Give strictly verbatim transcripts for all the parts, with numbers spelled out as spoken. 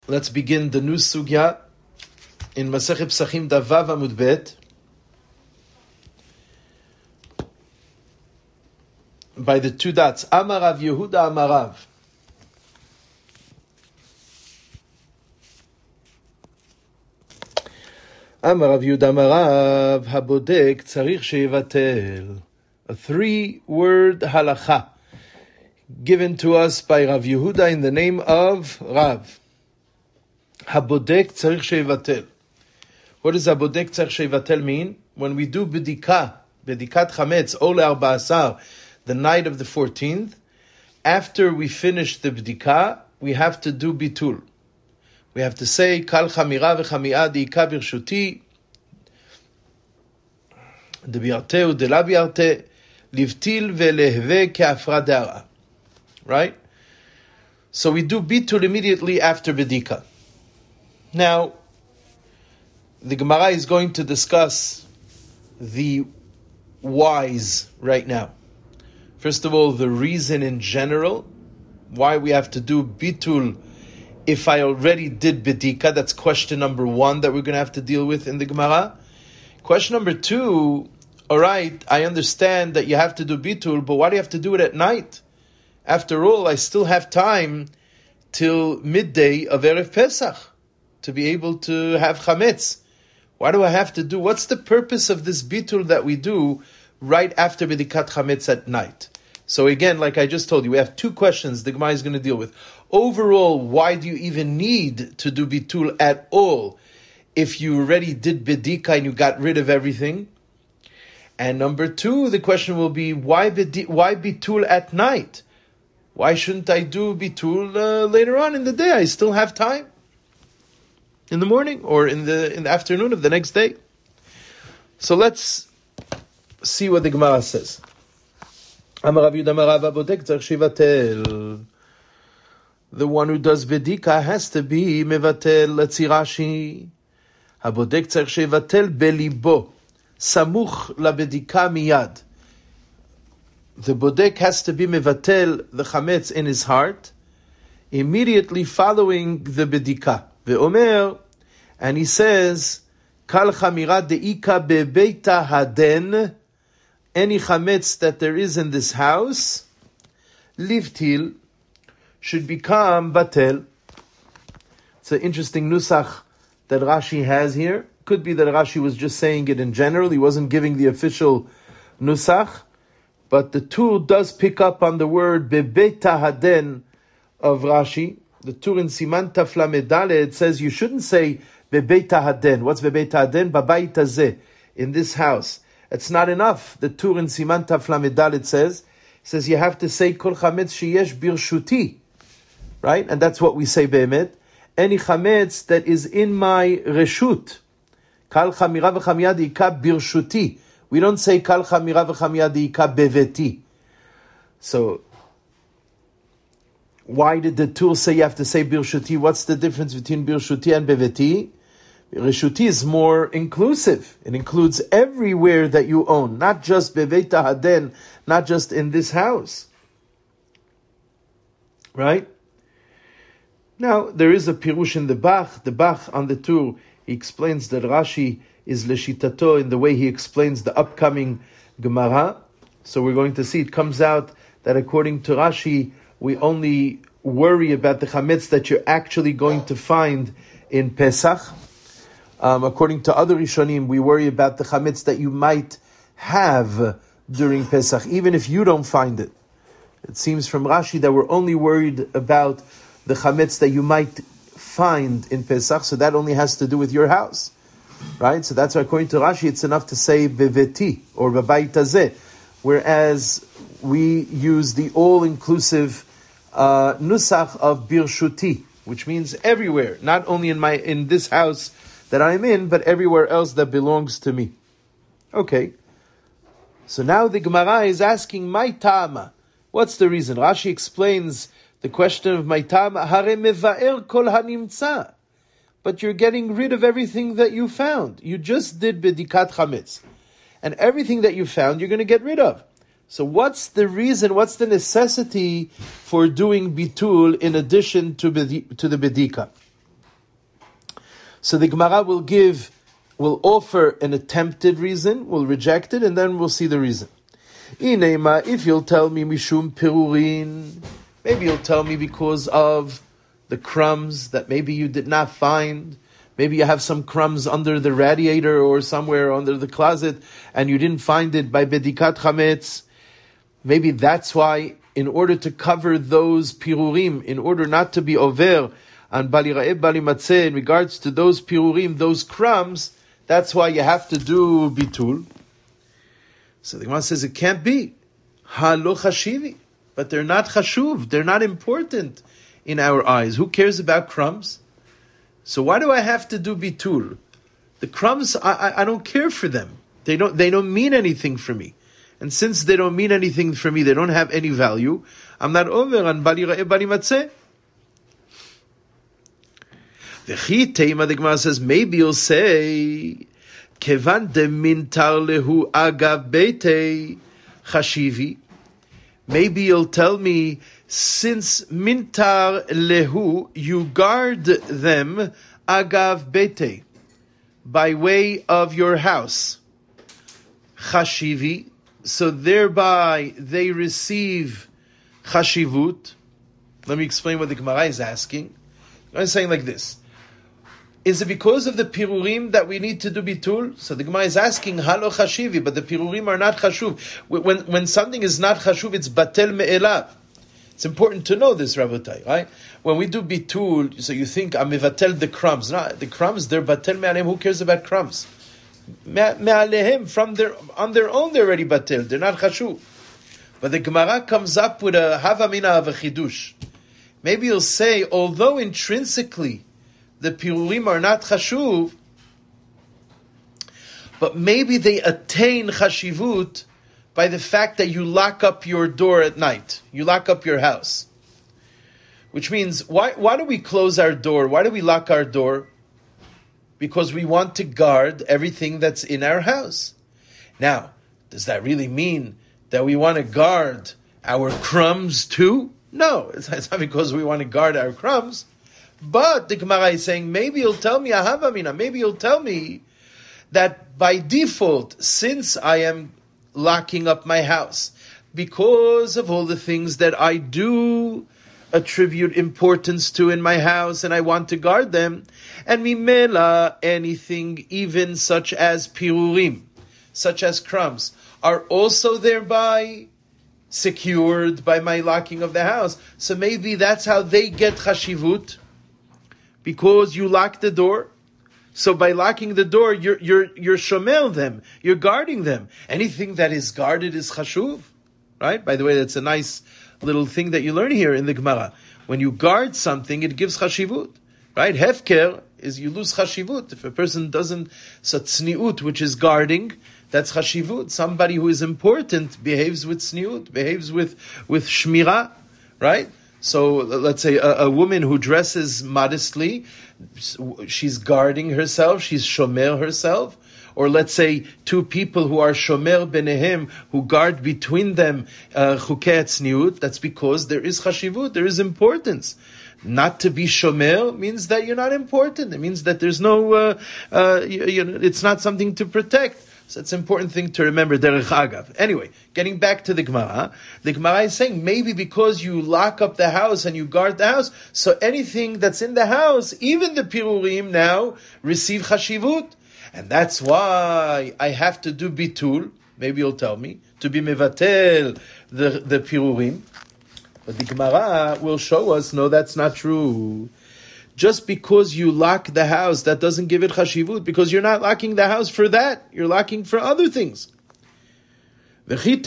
Let's begin the new sugya in Masechet Pesachim Daf Vav Amud Bet by the two dots. Amar Rav Yehuda Amar Rav. Amar Rav Yehuda Amar Rav Habodek Tzarich Sheyivatel. A three-word halacha given to us by Rav Yehuda in the name of Rav. Habodek tzarich sheyivatel. What does habodek tzarich sheyivatel mean? When we do bedika, bedikat chametz, ole arba asar, the night of the fourteenth, after we finish the bedika, we have to do bitul. We have to say, kal chamira v'chamia diika birshuti, debiarte udela biarte, livtil ve'lehve ke'afra de'ara. Right? So we do bitul immediately after bedika. Now, the Gemara is going to discuss the whys right now. First of all, the reason in general, why we have to do bitul if I already did bedika. That's question number one that we're going to have to deal with in the Gemara. Question number two, all right, I understand that you have to do bitul, but why do you have to do it at night? After all, I still have time till midday of Erev Pesach to be able to have chametz. Why do I have to do? What's the purpose of this bitul that we do right after bedikat chametz at night? So again, like I just told you, we have two questions the Gemara is going to deal with. Overall, why do you even need to do bitul at all if you already did bedika and you got rid of everything? And number two, the question will be, why bedi- why bitul at night? Why shouldn't I do bitul uh, later on in the day? I still have time. In the morning or in the in the afternoon of the next day. So let's see what the Gemara says. Amar Rav Yehuda Amar Rav Habodek tzarich sheyivatel. The one who does bedika has to be mevatel. Let's see Rashi. Habodek tzarich sheyivatel belibo, samuch labedika miyad. The bodek has to be mevatel the chametz in his heart immediately following the bedika. Ve'omer, and he says, Kal chamira deika bebeita haden, any chametz that there is in this house, livtil, should become batel. It's an interesting nusach that Rashi has here. Could be that Rashi was just saying it in general. He wasn't giving the official nusach. But the Tur does pick up on the word bebeita haden of Rashi. The Tur in Siman Taf Lamed Daled says you shouldn't say bebeita haden. What's bebeita haden? Babayit hazeh, in this house. It's not enough. The Tur in Siman Taf Lamed Daled says says you have to say kol chametz sheyesh birshuti, right? And that's what we say be'emet. Any chametz that is in my reshut. Kal chamira v'chamia diika birshuti. We don't say kal chamira v'chamia diika beveti. So why did the Tur say you have to say birshuti? What's the difference between birshuti and beveti? Birshuti is more inclusive. It includes everywhere that you own, not just beveita haden, not just in this house. Right? Now, there is a pirush in the Bach. The Bach on the Tur, he explains that Rashi is leshitato in the way he explains the upcoming Gemara. So we're going to see, it comes out that according to Rashi, we only worry about the chametz that you're actually going to find in Pesach. Um, according to other Rishonim, we worry about the chametz that you might have during Pesach, even if you don't find it. It seems from Rashi that we're only worried about the chametz that you might find in Pesach, so that only has to do with your house. Right? So that's why according to Rashi, it's enough to say beveti or babayit hazeh, whereas we use the all-inclusive Uh, nusach of birshuti, which means everywhere, not only in my in this house that I'm in, but everywhere else that belongs to me. Okay. So now the Gemara is asking, my tama. What's the reason? Rashi explains the question of my tama. Hare mevaer kol hanimtza. But you're getting rid of everything that you found. You just did bedikat chametz, and everything that you found, you're going to get rid of. So what's the reason, what's the necessity for doing bitul in addition to, to the bedika? So the Gemara will give, will offer an attempted reason, will reject it, and then we'll see the reason. Inema, if you'll tell me mishum pirurin, maybe you'll tell me because of the crumbs that maybe you did not find. Maybe you have some crumbs under the radiator or somewhere under the closet, and you didn't find it by bedikat chametz. Maybe that's why, in order to cover those pirurim, in order not to be over on bali ra'eh bali matzeh, in regards to those pirurim, those crumbs, that's why you have to do bitul. So the Gemara says it can't be. Ha lo chashivi. But they're not chashuv. They're not important in our eyes. Who cares about crumbs? So why do I have to do bitul? The crumbs, I, I, I don't care for them. They don't, they don't mean anything for me. And since they don't mean anything for me, they don't have any value, I'm not over on bali ra'eh bali matzeh. The Teima, the Gemara says, maybe you'll say, kevan de mintar lehu agav beitei chashivi. Maybe you'll tell me, since mintar lehu, you guard them agav beitei, by way of your house. Chashivi, so thereby they receive chashivut. Let me explain what the Gemara is asking. I'm saying like this. Is it because of the pirurim that we need to do bitul? So the Gemara is asking, halo chashivi, but the pirurim are not chashuv. When, when something is not chashuv, it's batel me'elav. It's important to know this, Rabotai, right? When we do bitul, so you think, I'm mevatel the crumbs. No, the crumbs, they're batel me'alehem. Who cares about crumbs? Me'alehem, from their, on their own, they're already batel. They're not chashuv. But the Gemara comes up with a havamina of a chidush. Maybe you'll say, although intrinsically, the pirurim are not chashuv, but maybe they attain chashivut by the fact that you lock up your door at night. You lock up your house. Which means, why, why do we close our door? Why do we lock our door? Because we want to guard everything that's in our house. Now, does that really mean that we want to guard our crumbs too? No, it's not because we want to guard our crumbs. But the Gemara is saying, maybe you'll tell me, ahavamina, maybe you'll tell me that by default, since I am locking up my house, because of all the things that I do attribute importance to in my house, and I want to guard them, and mimela, anything even such as pirurim, such as crumbs, are also thereby secured by my locking of the house. So maybe that's how they get chashivut, because you lock the door. So by locking the door, you're you're you're shomer them, you're guarding them. Anything that is guarded is chashuv, right? By the way, that's a nice little thing that you learn here in the Gemara. When you guard something, it gives chashivut, right? Hefker is you lose chashivut. If a person doesn't, so tzniut, which is guarding, that's chashivut. Somebody who is important behaves with tzniut, behaves with with shmirah, right? So let's say a, a woman who dresses modestly, she's guarding herself, she's shomer herself. Or let's say two people who are shomer benehem, who guard between them chukei tzniut, that's because there is chashivut, there is importance. Not to be shomer means that you're not important. It means that there's no, uh, uh, you, you know, it's not something to protect. So it's an important thing to remember, derech agav. Anyway, getting back to the Gemara, the Gemara is saying maybe because you lock up the house and you guard the house, so anything that's in the house, even the pirurim now, receive chashivut. And that's why I have to do bitul, maybe you'll tell me, to be mevatel the, the pirurim. But the Gemara will show us, no, that's not true. Just because you lock the house, that doesn't give it chashivut, because you're not locking the house for that. You're locking for other things. Maybe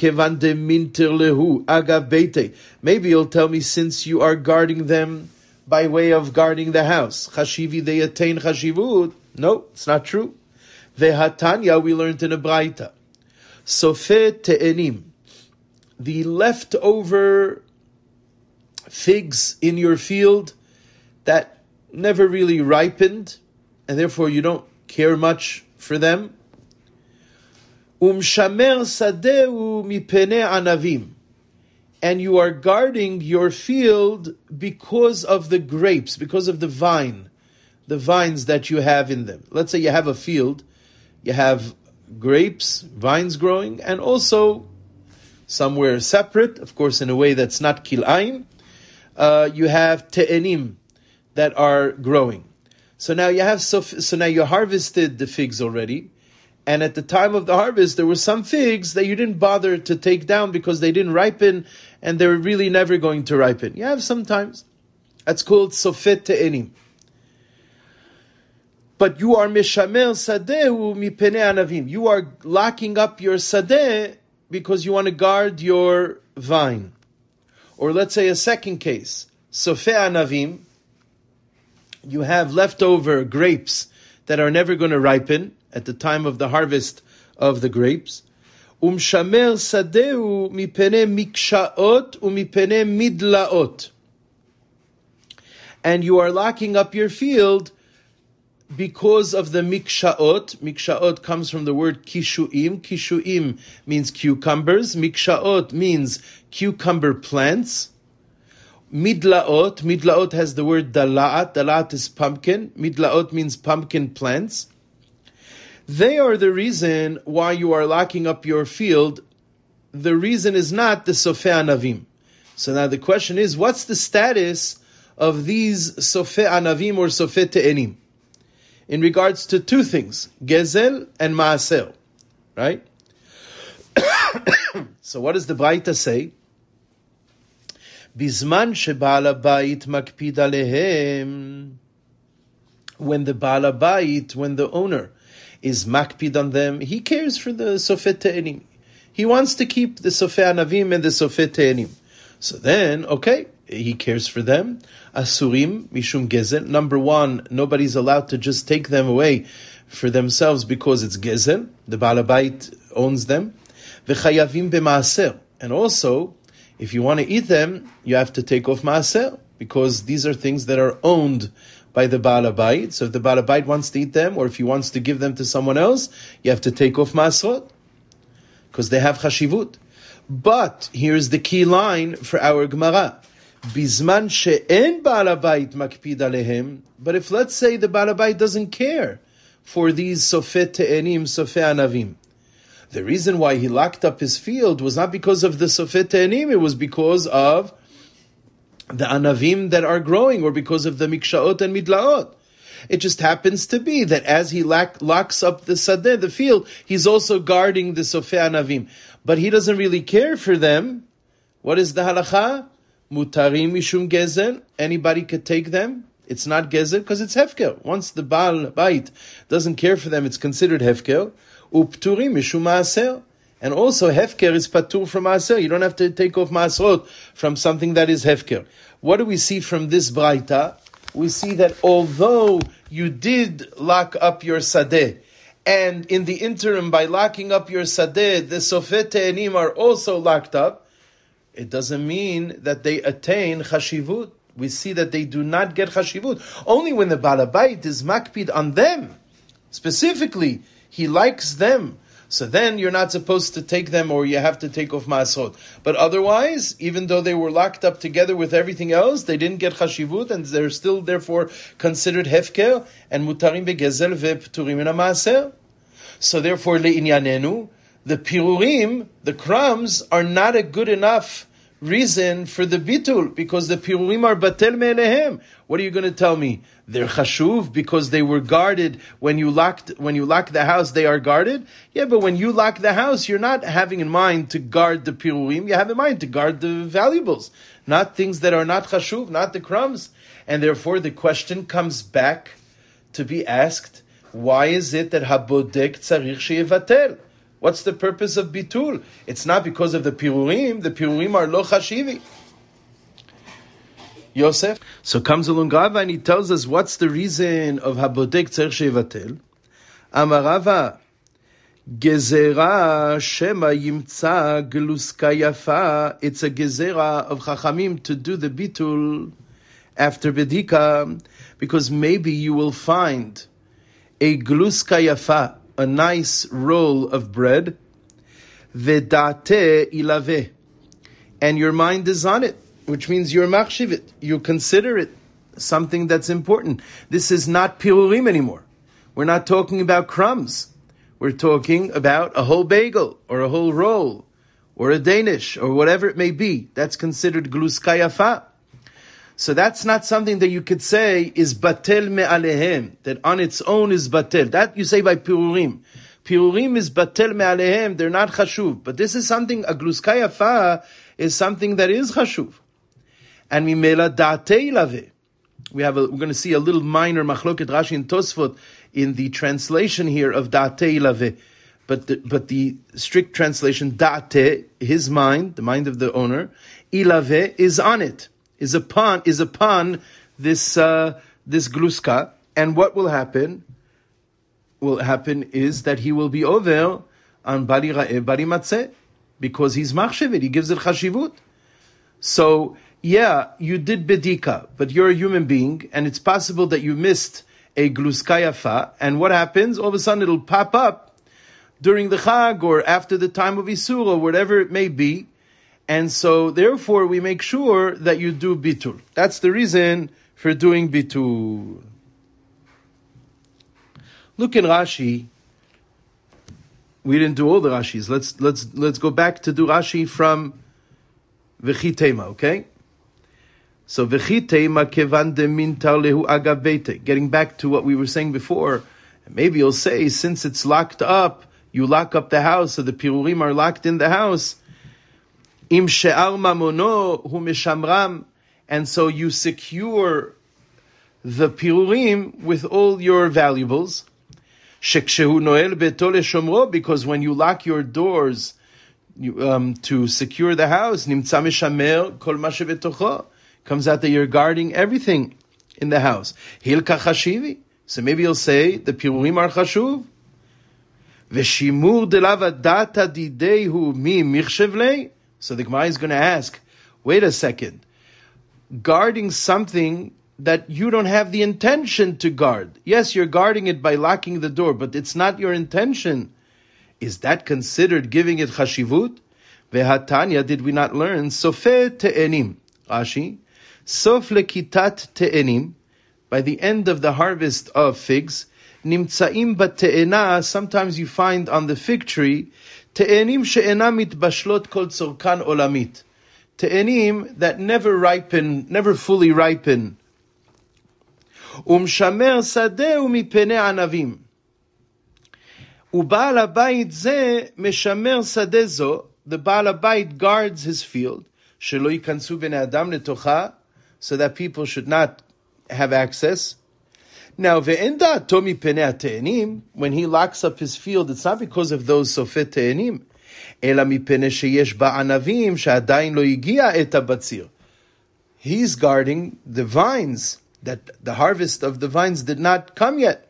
you'll tell me, since you are guarding them by way of guarding the house, chashivi, they attain chashivut. No, it's not true. Vehatanya, we learned in a Braita. Sofe te'enim, the leftover figs in your field that never really ripened, and therefore you don't care much for them. Umshamer sadeu mipene anavim, and you are guarding your field because of the grapes, because of the vine. the vines that you have in them. Let's say you have a field, you have grapes, vines growing, and also somewhere separate, of course in a way that's not kil'aim, uh, you have te'enim that are growing. So now you have so, so now you harvested the figs already, and at the time of the harvest there were some figs that you didn't bother to take down because they didn't ripen, and they were really never going to ripen. You have sometimes. That's called sofet te'enim. But you are mishamer sadehu mipene anavim. You are locking up your sadeh because you want to guard your vine. Or let's say a second case, sofe anavim. You have leftover grapes that are never going to ripen at the time of the harvest of the grapes. Umshamer sadehu mipene mikshaot umipene midlaot. And you are locking up your field because of the mikshaot. Mikshaot comes from the word kishuim. Kishuim means cucumbers. Mikshaot means cucumber plants. Midlaot. Midlaot has the word dalaat. Dalaat is pumpkin. Midlaot means pumpkin plants. They are the reason why you are locking up your field. The reason is not the sofei anavim. So now the question is, what's the status of these sofei anavim or sofei te'enim in regards to two things, gezel and maaser, right? So what does the Braita say? Bizman she'ba'al habayit makpid alehem. When the Baal Habayit, when the owner is makpid on them, he cares for the sofei te'enim. He wants to keep the sofei anavim and the sofei te'enim. So then, okay, he cares for them. Asurim mishum gezel. Number one, nobody's allowed to just take them away for themselves because it's gezel. The Baal Habayit owns them. V'chayavim b'maaser. And also, if you want to eat them, you have to take off maaser, because these are things that are owned by the Baal Habayit. So if the Baal Habayit wants to eat them, or if he wants to give them to someone else, you have to take off maaserot, because they have chashivut. But here's the key line for our Gemara. Bizman she'en Baal Habayit makpid alehem. But if, let's say, the Baal Habayit doesn't care for these sofei te'enim, sofei anavim, the reason why he locked up his field was not because of the sofei te'enim, it was because of the anavim that are growing, or because of the mikshaot and midlaot. It just happens to be that as he lock, locks up the sadeh, the field, he's also guarding the sofei anavim. But he doesn't really care for them. What is the halacha? Mutarim mishum gezel. Anybody could take them. It's not gezel because it's hefker. Once the Baal Habayit doesn't care for them, it's considered hefker. Upturim mishum maaser. And also hefker is patur from maaser. You don't have to take off maaserot from something that is hefker. What do we see from this braita? We see that although you did lock up your sadeh, and in the interim, by locking up your sadeh, the sofei te'enim are also locked up, it doesn't mean that they attain chashivut. We see that they do not get chashivut. Only when the Baal Habayit is makpid on them, specifically, he likes them, so then you're not supposed to take them, or you have to take off maaserot. But otherwise, even though they were locked up together with everything else, they didn't get chashivut, and they're still therefore considered hefker, and mutarim begezel ve'pturim min maaser. So therefore, le'inyanenu, the pirurim, the crumbs, are not a good enough reason for the bitul, because the pirurim are batel me'elehem. What are you going to tell me? They're chashuv because they were guarded when you locked when you lock the house. They are guarded. Yeah, but when you lock the house, you're not having in mind to guard the pirurim. You have in mind to guard the valuables, not things that are not chashuv, not the crumbs. And therefore, the question comes back to be asked: why is it that habodek tzarich sheyevatel? What's the purpose of bitul? It's not because of the pirurim. The pirurim are lo chashivi. Yosef. So comes along Rava and he tells us what's the reason of habodek tzarich sheyevatel. Amar Rava, gezerah shema yimtza geluska yafa. It's a gezerah of chachamim to do the bitul after bedika, because maybe you will find a gluska yafa, a nice roll of bread, vedate ilave, and your mind is on it, which means you're machshivit, you consider it something that's important. This is not pirurim anymore. We're not talking about crumbs. We're talking about a whole bagel, or a whole roll, or a Danish, or whatever it may be. That's considered gluska yafa. So that's not something that you could say is batel me'alehem, that on its own is batel. That you say by pirurim. Pirurim is batel me'alehem, they're not chashuv. But this is something, a gluska yafa is something that is chashuv. And mimela da'atei laveh. We have a, we're going to see a little minor machloket Rashi and Tosfot in the translation here of da'atei laveh. But the, but the strict translation, da'ate, his mind, the mind of the owner, ilaveh is on it, is upon, is upon this, uh, this gluska. And what will happen? Will happen is that he will be over on bari ra'eh, bari matzeh, because he's machshavit, he gives it chashivut. So, yeah, you did bedika, but you're a human being, and it's possible that you missed a gluska yafa, and what happens? All of a sudden it'll pop up during the Chag, or after the time of Isur, or whatever it may be, and so therefore we make sure that you do bitul. That's the reason for doing bitul. Look in Rashi. We didn't do all the Rashis. Let's let's let's go back to do Rashi from V'chi Tema, okay? So V'chi Tema kevan de mintar lehu agav beite. Getting back to what we were saying before, maybe you'll say, since it's locked up, you lock up the house, so the pirurim are locked in the house. Im she'ar mamono hu mishamram, and so you secure the pirurim with all your valuables. Shekshehu noel beto leshomro, because when you lock your doors you, um, to secure the house, nimtza mishamer kol ma shebetocho, comes out that you're guarding everything in the house. Hilka chashivi, so maybe you'll say the pirurim are chashuv. Veshimur delav data didehu mi michshevlei. So the Gemara is going to ask, wait a second, guarding something that you don't have the intention to guard. Yes, you're guarding it by locking the door, but it's not your intention. Is that considered giving it chashivut? Vehatanya, did we not learn? Sofe te'enim. Rashi, sof lekitat te'enim, by the end of the harvest of figs, nimtzaim bate'ena, sometimes you find on the fig tree, te'enim she'ena mitbashlot kol tzorkan olamit. Te'enim that never ripen, never fully ripen. Umshamer sadeh mipnei anavim. U'baal habayit ze meshamer sadeh zo, the Baal habayit guards his field, shelo yikansu bnei adam letocha, so that people should not have access. Now, ve'en da'ato mipnei ha'te'enim, when he locks up his field, it's not because of those sofet te'enim, ela mipnei sheyesh ba anavim she'adayin lo higia et habatzir. He's guarding the vines, that the harvest of the vines did not come yet.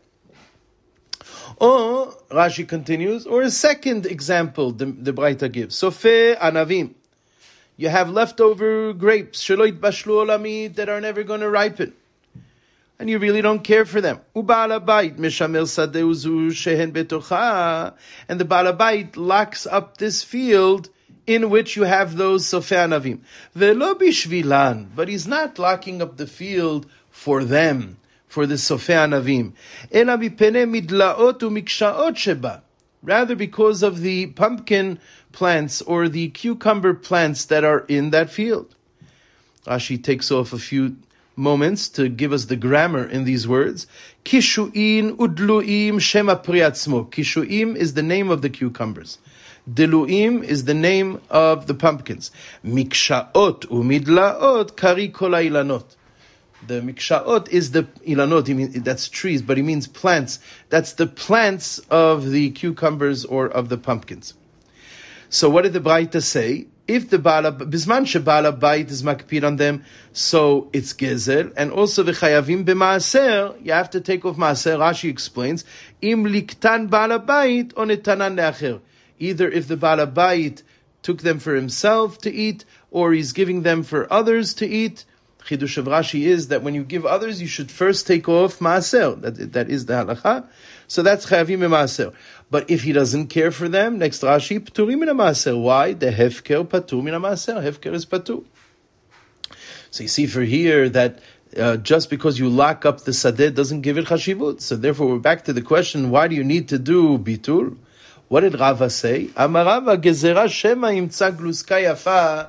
Or, Rashi continues, or a second example the, the Braita gives. Sofeh anavim. You have leftover grapes, shelo yitbashlu olamit, that are never going to ripen. And you really don't care for them. U'baal habayit meshamer sadeh uzu shehen betocha. And the Baal habayit locks up this field in which you have those sofeh anavim. Ve'lo bishvilan. But he's not locking up the field for them, for the sofeh anavim. Ela mipnei midlaot u'mikshaot sheba. Rather because of the pumpkin plants or the cucumber plants that are in that field. Rashi takes off a few moments to give us the grammar in these words. Kishu'in udlu'im shema pri atzmo. Kishu'im is the name of the cucumbers. Delu'im is the name of the pumpkins. Mikshaot u'midlaot kari kol hailanot. The mikshaot is the ilanot, he means, that's trees, but he means plants. That's the plants of the cucumbers or of the pumpkins. So what did the Braita say? If the Baal Bisman sheBaal habayit is makpid on them, so it's gezel, and also the chayavim b'maaser, you have to take off maaser. Rashi explains, im liktan Baal habayit or netanan leacher. Either if the Baal habayit took them for himself to eat, or he's giving them for others to eat. Chidush of Rashi is that when you give others, you should first take off maaser. That, that is the halacha. So that's chayavim b'maaser. But if he doesn't care for them, next Rashi, pturim min maaser. Why? The hefker patur min maaser. Hefker is patur. So you see for here that Uh, just because you lock up the sadeh doesn't give it chashivut. So therefore we're back to the question, why do you need to do bitul? What did Rava say? Amar Rava gezerah shema imtza gluska yafa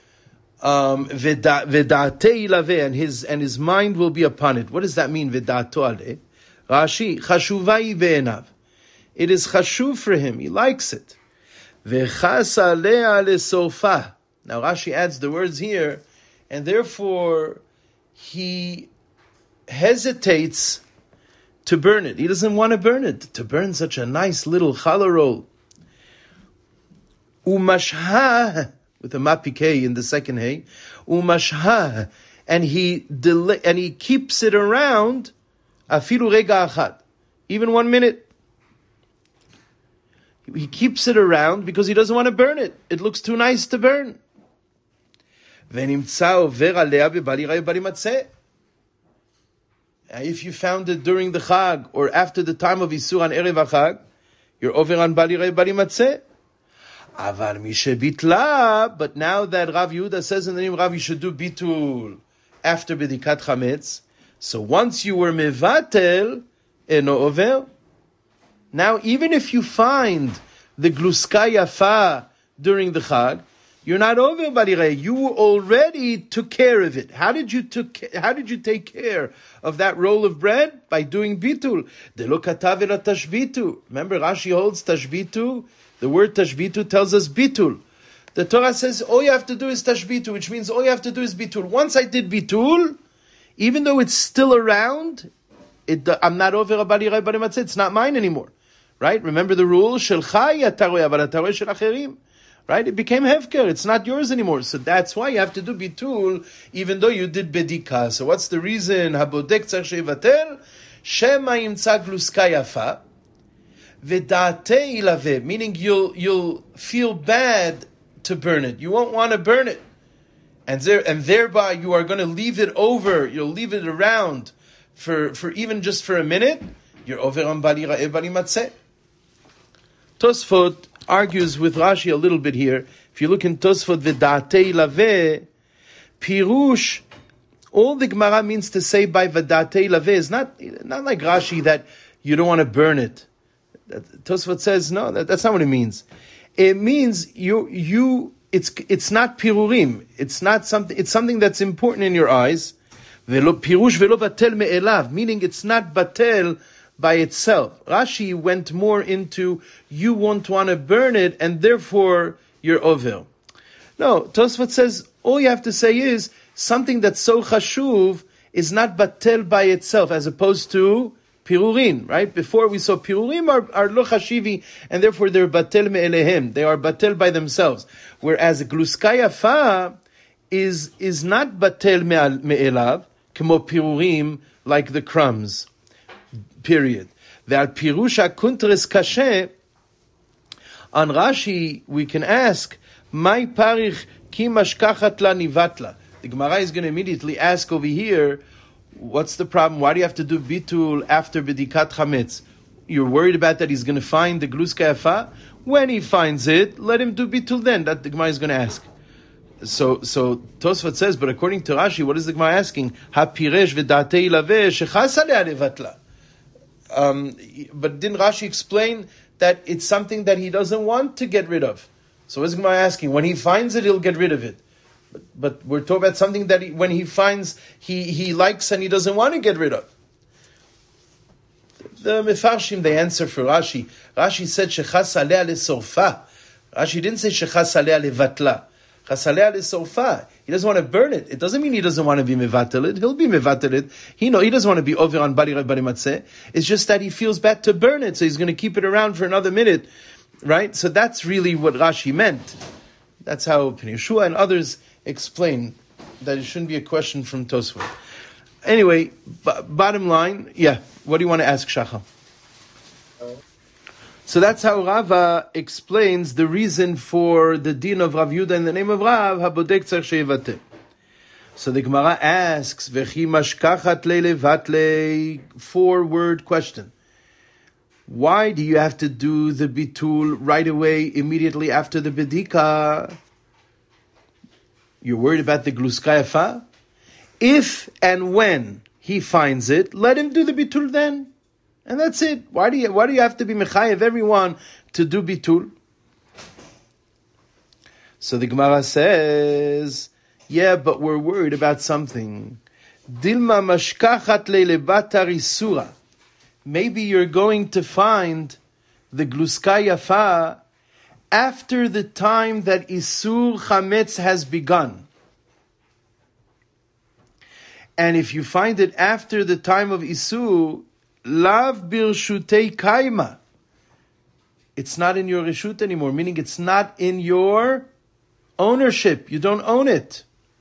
v'da'atei ilaveh, and his and his mind will be upon it. What does that mean? V'da'ato aleh. Rashi chashuvai ve'enav. It is chashuv for him. He likes it. V'chas aleh lesofa. Now Rashi adds the words here, and therefore he hesitates to burn it. He doesn't want to burn it. To burn such a nice little challah roll. Umashha, with a mapikei in the second hay. Umashha, and he delay, and he keeps it around. Afilu rega achad, even one minute. He keeps it around because he doesn't want to burn it. It looks too nice to burn. If you found it during the Chag or after the time of Isur on Erev HaChag, you're over on Bali Rai Bali Matzeh. Avar mishe bitla, but now that Rav Yehuda says in the name of Rav, you should do bitul after Bedikat Chametz. So once you were mevatel, eno over. Now even if you find the gluska yafa during the Chag, you're not over Barirei. You already took care of it. How did you took? How did you take care of that roll of bread? By doing bitul. Delo katav ela tashbitu. Remember, Rashi holds tashbitu. The word tashbitu tells us bitul. The Torah says all you have to do is tashbitu, which means all you have to do is bitul. Once I did bitul, even though it's still around, it, I'm not over Barirei Barimatzeh. It's not mine anymore, right? Remember the rule: Shelcha yataroy aval ataroy shel acherim. Right? It became hefker. It's not yours anymore. So that's why you have to do bitul, even though you did bedika. So what's the reason? Habodek tzarich shevatel, shema yimtza gluska yafa, v'da'atei ilaveh, meaning you'll, you'll feel bad to burn it. You won't want to burn it. And there, and thereby you are going to leave it over, you'll leave it around for, for even just for a minute. You're over on bali ra'eh bali matzeh. Tosfot argues with Rashi a little bit here. If you look in Tosfot, v'da'atei ilaveh, pirush, all the Gemara means to say by v'da'atei ilaveh is not, not like Rashi that you don't want to burn it. Tosfot says, no, that, that's not what it means. It means you, you, it's, it's not pirurim. It's not something, it's something that's important in your eyes. Velo pirush velo batel me'elav, meaning it's not batel by itself. Rashi went more into you won't want to burn it and therefore you're over. No, Tosfot says all you have to say is something that's so chashuv is not batel by itself as opposed to pirurin, right? Before we saw pirurim are, are lo chashivi and therefore they're batel me'elehem. They are batel by themselves. Whereas gluska yafa is, is not batel me'elav, kemo pirurim, like the crumbs. Period. Ve'al pirusha kuntres kashe, on Rashi we can ask, Mai parich ki mashkachat la nivatla. The Gemara is going to immediately ask over here, what's the problem? Why do you have to do bitul after bedikat chametz? You're worried about that he's going to find the gluska yafa? When he finds it, let him do bitul then. That the Gemara is going to ask. So, so Tosfot says, but according to Rashi, what is the Gemara asking? Ha piresh v'datei ilaveh shechas aleh levatla. Um, but didn't Rashi explain that it's something that he doesn't want to get rid of? So what's Gemara asking? When he finds it, he'll get rid of it. But, but we're talking about something that he, when he finds, he, he likes and he doesn't want to get rid of. The Mefarshim, they answer for Rashi. Rashi said, Shechas aleh lesorfa. Rashi didn't say Shechas aleh levatla. Chasaleh lesorfa. He doesn't want to burn it. It doesn't mean he doesn't want to be mevatel. He'll be mevatel. He know he doesn't want to be over on bali bali matzeh. It's just that he feels bad to burn it, so he's going to keep it around for another minute, right? So that's really what Rashi meant. That's how Pnei Yehoshua and others explain that it shouldn't be a question from Tosfot. Anyway, b- bottom line, yeah. What do you want to ask, Shacham? So that's how Rava explains the reason for the din of Rav Yehuda in the name of Rav, habodek tzarich shevatel. So the Gemara asks, V'chi mashkachat le'levatle, four-word question. Why do you have to do the bitul right away, immediately after the bedika? You're worried about the gluska yafa? If and when he finds it, let him do the bitul then. And that's it. Why do you, why do you have to be mechayev everyone to do bitul? So the Gemara says, yeah, but we're worried about something. Dilma mashkachat le'lebatar isura. Maybe you're going to find the gluska yafa after the time that isur chametz has begun. And if you find it after the time of isur, lav birshutei kaima, it's not in your reshut anymore, meaning it's not in your ownership. You don't own it.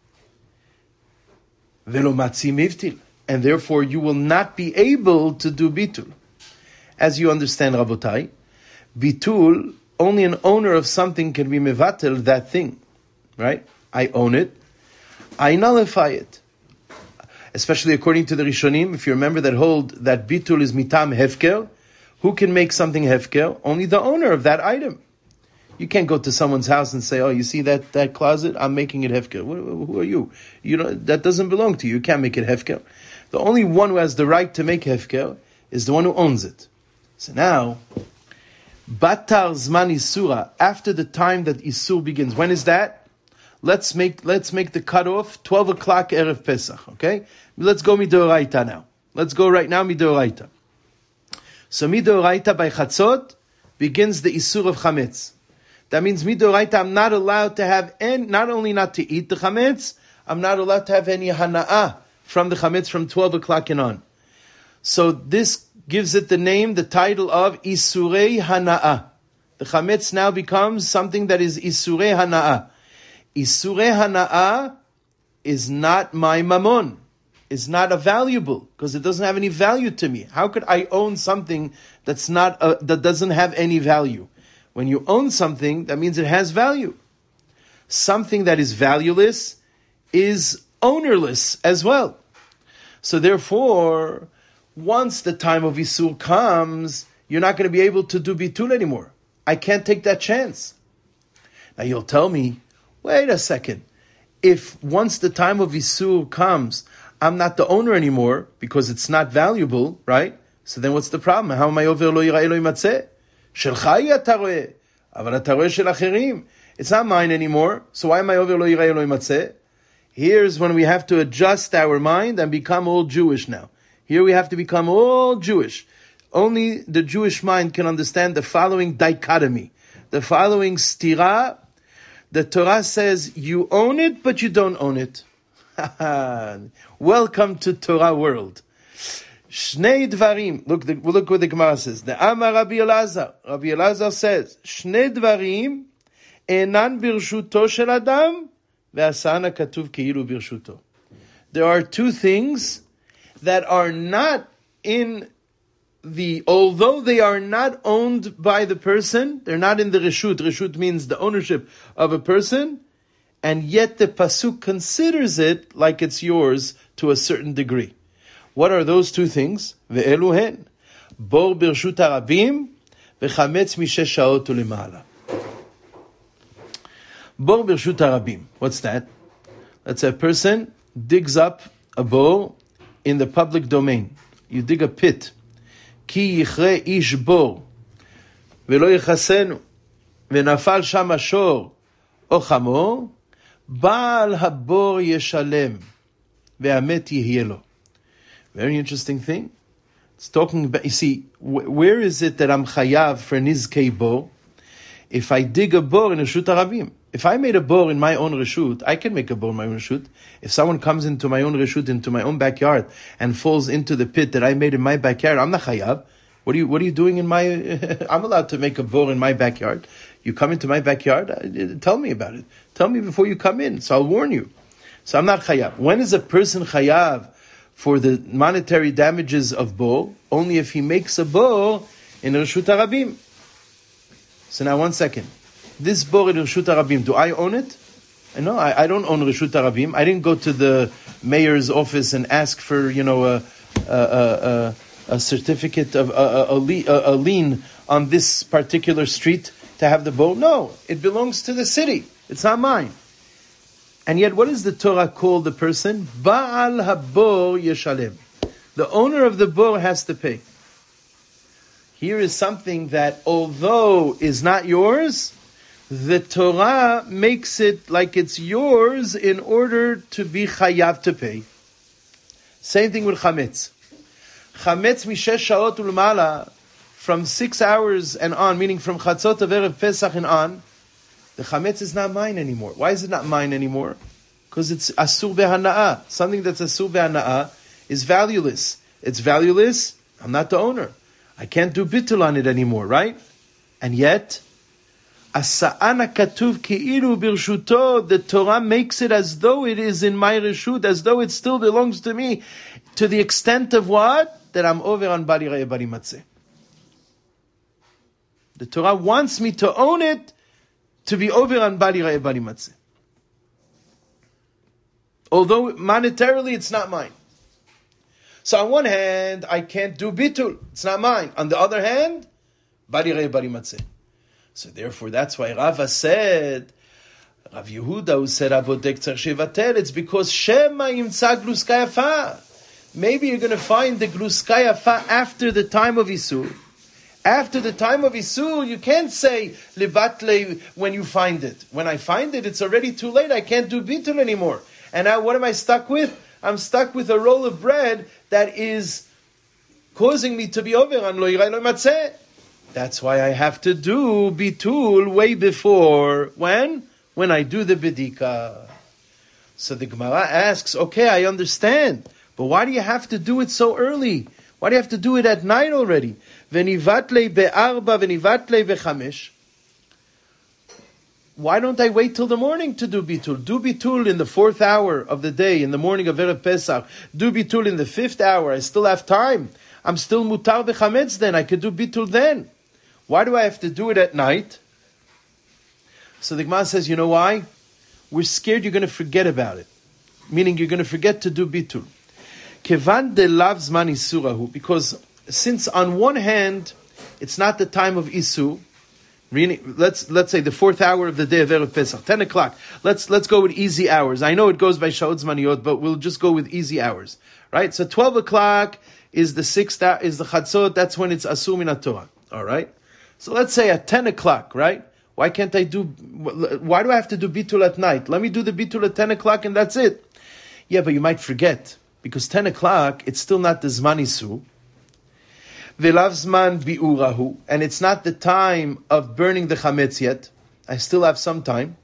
Velo matzi mivtil. And therefore you will not be able to do bitul. As you understand, Rabotai, bitul, only an owner of something can be mevatel that thing. Right? I own it. I nullify it. Especially according to the Rishonim, if you remember that hold that bitul is mitam hefker, who can make something hefker? Only the owner of that item. You can't go to someone's house and say, oh, you see that, that closet? I'm making it hefker. Who, who are you? You know, that doesn't belong to you. You can't make it hefker. The only one who has the right to make hefker is the one who owns it. So now, batar zman isura, after the time that isur begins. When is that? Let's make let's make the cutoff twelve o'clock erev Pesach. Okay, let's go midoraita now. Let's go right now midoraita. So midoraita by chatzot begins the isur of chametz. That means midoraita, I'm not allowed to have any, not only not to eat the chametz, I'm not allowed to have any hana'ah from the chametz from twelve o'clock and on. So this gives it the name, the title of Isurei Hana'ah. The chametz now becomes something that is Isurei Hana'ah. Isurei Hana'ah is not my mammon, is not a valuable, because it doesn't have any value to me. How could I own something that's not a, that doesn't have any value? When you own something, that means it has value. Something that is valueless is ownerless as well. So therefore, once the time of Isur comes, you're not going to be able to do bitul anymore. I can't take that chance. Now you'll tell me, wait a second. If once the time of Isur comes, I'm not the owner anymore because it's not valuable, right? So then what's the problem? How am I over lo yirah Eloi matzeh? Shelcha hi ata roeh, aval ata roeh shel acherim. It's not mine anymore. So why am I over lo yirah Eloi matzeh? Here's when we have to adjust our mind and become all Jewish now. Here we have to become all Jewish. Only the Jewish mind can understand the following dichotomy. The following stira. The Torah says you own it, but you don't own it. Welcome to Torah world. Shnei dvarim. Look, the, look what the Gemara says. The Amar Rabbi Elazar. Rabbi Elazar says, Shnei dvarim enan birshuto shel adam ve'asana katuv keilu birshuto. There are two things that are not in the, although they are not owned by the person, they're not in the reshut. Reshut means the ownership of a person, and yet the pasuk considers it like it's yours to a certain degree. What are those two things? Ve'elu hen, bor birshut harabim, vechametz mishesh shaot u'lema'ala. Bor birshut harabim. What's that? That's a person digs up a bor in the public domain. You dig a pit. Ki yichre ish bor, ve'lo yichasenu, ve'nafal sham ashor o chamor, Baal habor yeshalem, ve'amet yihyeh lo. Very interesting thing. It's talking about, you see, wh- where is it that I'm chayav for nizkei bor? If I dig a bor in reshut harabim. If I made a bor in my own reshut, I can make a bor in my own reshut. If someone comes into my own reshut, into my own backyard, and falls into the pit that I made in my backyard, I'm not chayav. What are you, what are you doing in my, I'm allowed to make a bor in my backyard. You come into my backyard, uh, tell me about it. Tell me before you come in, so I'll warn you. So I'm not chayav. When is a person chayav for the monetary damages of bor? Only if he makes a bor in reshut harabim. So now one second. This bor in reshut harabim, do I own it? No, I, I don't own reshut harabim. I didn't go to the mayor's office and ask for, you know, a a, a, a certificate of a, a, a, a lien on this particular street to have the bor. No, it belongs to the city. It's not mine. And yet, what does the Torah call the person? Ba'al habor yeshalem. The owner of the bor has to pay. Here is something that, although is not yours, the Torah makes it like it's yours in order to be chayav to pay. Same thing with chametz. Chametz mishesh shaot ulmala, from six hours and on, meaning from chatzot of erev Pesach and on, the chametz is not mine anymore. Why is it not mine anymore? Because it's asur behana'ah. Something that's asur behana'ah is valueless. It's valueless. I'm not the owner. I can't do bittul on it anymore, right? And yet, asa'ana katuv ki'ilu birshuto, the Torah makes it as though it is in my reshut, as though it still belongs to me, to the extent of what? That I'm over on bali raya bali matzeh. The Torah wants me to own it, to be over on bali raya bali matzeh. Although monetarily it's not mine. So on one hand, I can't do bitul. It's not mine. On the other hand, bari rei bari matzeh. So therefore, that's why Rava said, Rav Yehuda who said, Avodek tzarich shevatel, it's because Shema yimtza gluska yafa. Maybe you're going to find the gluska yafa after the time of Isur. After the time of Isur, you can't say libatle when you find it. When I find it, it's already too late. I can't do bitul anymore. And now what am I stuck with? I'm stuck with a roll of bread that is causing me to be over on lo yirai lo matzeh. That's why I have to do bitul way before. When? When I do the bedika. So the Gemara asks, okay, I understand, but why do you have to do it so early? Why do you have to do it at night already? V'nivatle be'arba, v'nivatle be'chamesh. Why don't I wait till the morning to do bitul? Do bitul in the fourth hour of the day, in the morning of Erev Pesach. Do bitul in the fifth hour. I still have time. I'm still mutar b'chametz then. I could do bitul then. Why do I have to do it at night? So the Gemara says, you know why? We're scared you're going to forget about it. Meaning you're going to forget to do bitul. Kevan de lav zman isurahu. Because since on one hand, it's not the time of isu, Let's let's say the fourth hour of the day of Erev Pesach, ten o'clock. Let's let's go with easy hours. I know it goes by Shaot Zmaniyot, but we'll just go with easy hours, right? So twelve o'clock is the sixth is the Chatzot. That's when it's Asur min Torah. All right. So let's say at ten o'clock, right? Why can't I do? Why do I have to do bitul at night? Let me do the bitul at ten o'clock and that's it. Yeah, but you might forget because ten o'clock it's still not the Zman Isu. V'lav zman bi'urahu, and it's not the time of burning the chametz yet. I still have some time.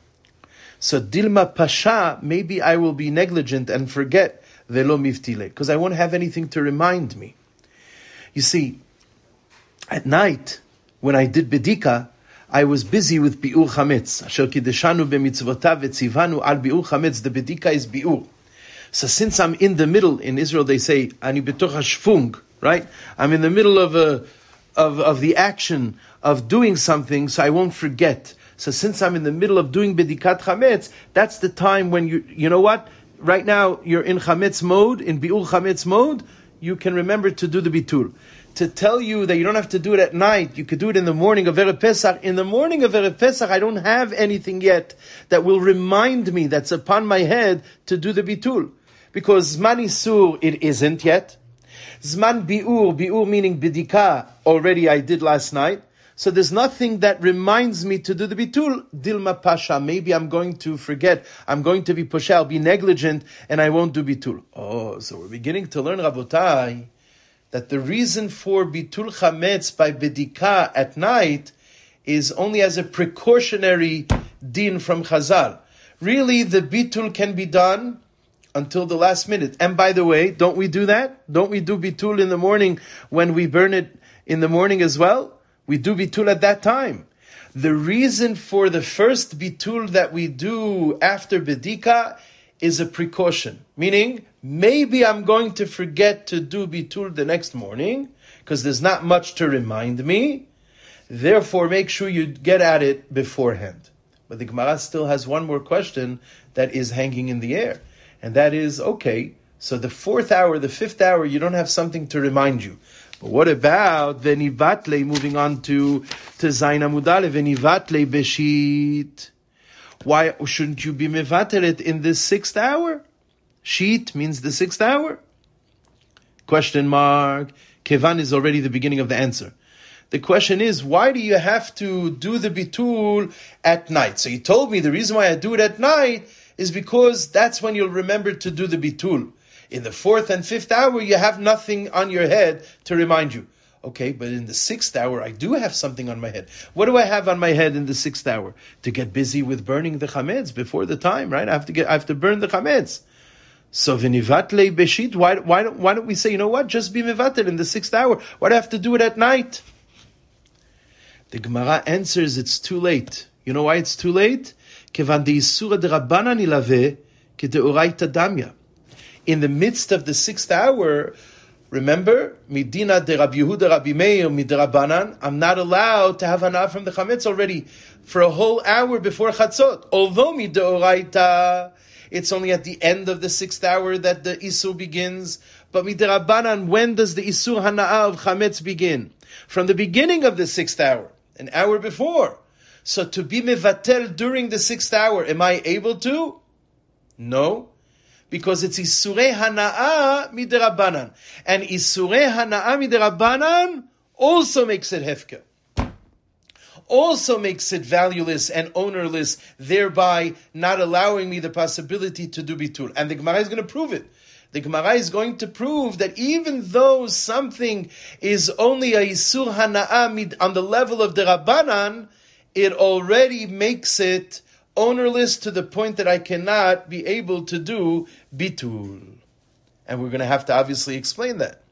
So dilma pasha, maybe I will be negligent and forget velo miftile, because I won't have anything to remind me. You see, at night, when I did bedika, I was busy with bi'ur chametz. Asher kideshanu b'mitzvotav v'tzivanu al bi'ur chametz. The bedika is bi'ur. So since I'm in the middle, in Israel they say, ani betoch hashfung, right? I'm in the middle of a, of, of the action of doing something, so I won't forget. So since I'm in the middle of doing bedikat chametz, that's the time when you, you know what? Right now you're in chametz mode, in bi'ur chametz mode, you can remember to do the bitul. To tell you that you don't have to do it at night, you could do it in the morning of Erev Pesach. In the morning of Erev Pesach, I don't have anything yet that will remind me, that's upon my head, to do the bitul. Because Zman Isur, it isn't yet. Zman Bi'ur, Bi'ur meaning Bidika, already I did last night. So there's nothing that reminds me to do the Bitul. Dilma Pasha, maybe I'm going to forget. I'm going to be Pasha, I'll be negligent, and I won't do Bitul. Oh, so we're beginning to learn, Rabotai, that the reason for Bitul Chametz by Bidika at night is only as a precautionary din from Chazal. Really, the Bitul can be done until the last minute. And by the way, don't we do that? Don't we do bitul in the morning when we burn it in the morning as well? We do bitul at that time. The reason for the first bitul that we do after bedika is a precaution. Meaning, maybe I'm going to forget to do bitul the next morning because there's not much to remind me. Therefore, make sure you get at it beforehand. But the Gemara still has one more question that is hanging in the air. And that is, okay, so the fourth hour, the fifth hour, you don't have something to remind you. But what about venivatle, moving on to, to Zayin Amud Aleph, venivatle beshit. Why shouldn't you be mevatel in the sixth hour? Sheet means the sixth hour. Question mark. Kevan is already the beginning of the answer. The question is, why do you have to do the bitul at night? So you told me the reason why I do it at night is because that's when you'll remember to do the bitul. In the fourth and fifth hour, you have nothing on your head to remind you. Okay, but in the sixth hour, I do have something on my head. What do I have on my head in the sixth hour? To get busy with burning the chametz before the time, right? I have to get, I have to burn the chametz. So v'nivatle beshit. Why, why don't, why don't we say, you know what? Just be mivatel in the sixth hour. Why do I have to do it at night? The Gemara answers, it's too late. You know why it's too late? Kevan de'isura derabbanan ilave kedeoraita damya. In the midst of the sixth hour, remember, midina de Rabbi Yehuda Rabbi Meir midrabanan, I'm not allowed to have hana from the chametz already for a whole hour before chatzot. Although mideoraita, it's only at the end of the sixth hour that the isur begins. But midrabanan, when does the isur hana'ah of chametz begin? From the beginning of the sixth hour, an hour before. So to be mevatel during the sixth hour, am I able to? No. Because it's isurei hana'ah midrabanan. And isurei hana'ah midrabanan also makes it hefker. Also makes it valueless and ownerless, thereby not allowing me the possibility to do bitul. And the Gemara is going to prove it. The Gemara is going to prove that even though something is only a isur hana'ah on the level of the Rabbanan, it already makes it ownerless to the point that I cannot be able to do bitul. And we're going to have to obviously explain that.